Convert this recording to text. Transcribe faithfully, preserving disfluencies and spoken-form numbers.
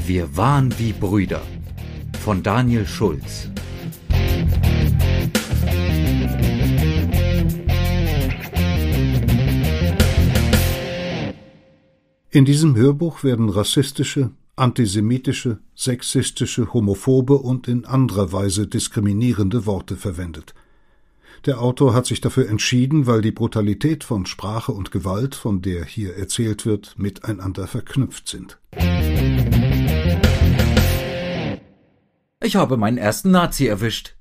Wir waren wie Brüder von Daniel Schulz. In diesem Hörbuch werden rassistische, antisemitische, sexistische, homophobe und in anderer Weise diskriminierende Worte verwendet. Der Autor hat sich dafür entschieden, weil die Brutalität von Sprache und Gewalt, von der hier erzählt wird, miteinander verknüpft sind. Ich habe meinen ersten Nazi erwischt.